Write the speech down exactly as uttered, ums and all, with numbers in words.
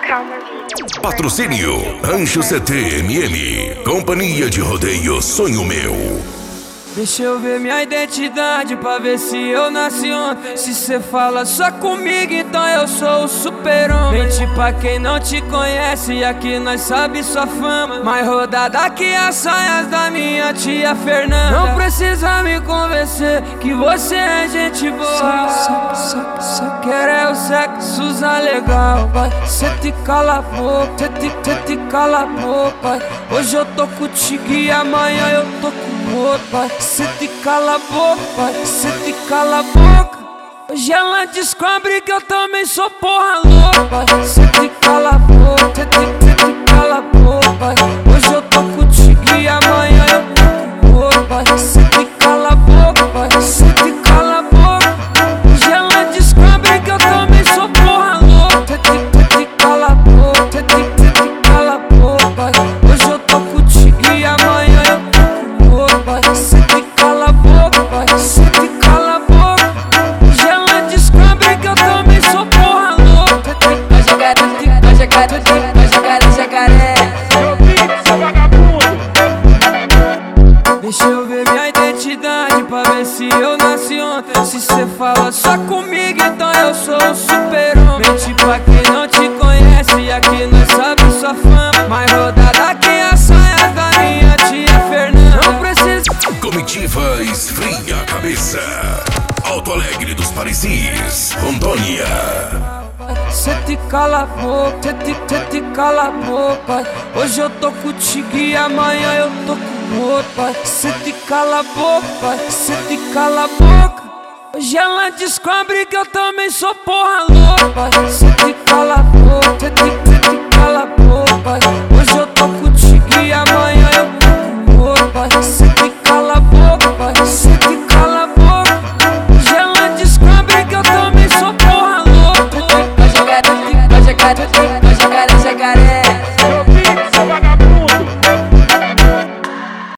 Patrocínio Rancho C T M M, Companhia de Rodeio Sonho Meu. Deixa eu ver minha identidade pra ver se eu nasci ontem. Se cê fala só comigo, então eu sou o super-homem. Mente pra quem não te conhece, aqui nós sabe sua fama. Mais rodada que as saias da minha tia Fernanda. Não precisa me convencer que você é gente boa. Só, só, só quero é o sexo usar legal, vai. Cê te cala a boca, cê te, cê te cala a boca, vai. Hoje eu tô contigo e amanhã eu tô com outro, vai. Cê te cala a boca, vai. Cê te cala a boca. Hoje ela descobre que eu também sou porra louca, vai. Cê te cala a boca, cê te, cê te cala a boca, vai. Hoje eu tô contigo e amanhã eu tô com outro, vai. Cê te cala a boca, vai. Cê te cala a boca. Hoje ela descobre que eu também sou porra louca. Cê te, cê te cala a boca, cê te, cê te cala a boca, vai. Hoje eu tô contigo e amanhã eu tô com outro, vai. Cê te cala a boca, vai. Cê te cala a boca. Hoje ela descobre que eu também sou porra louca. Vai jogar, vai jogar, vai jogar no jacaré. Deixa eu ver minha identidade pra ver se eu nasci ontem. Se cê fala só comigo, então eu sou o super-homem. Mente pra quem não te conhece, aqui nós sabe sua fama. Mais rodada que as saias da minha tia Fernanda. Não precisa. Comitiva esfria a cabeça. Alto Alegre dos Parecis, Rondônia. Cê te cala a boca, cê te, cê te cala a boca, vai. Hoje eu tô contigo e amanhã eu tô com outro, vai. Cê te cala a boca, vai. Cê te cala a boca. Hoje ela descobre que eu também sou porra louca, vai. Cê te cala a boca, cê te, cê te cala a boca, vai. Hoje eu tô contigo e amanhã eu tô com outro, vai. Cê te cala a boca, vai. Cê te cala a boca. Hoje ela descobre que eu também sou porra louca. Vai jogar, vai jogar no jacaré.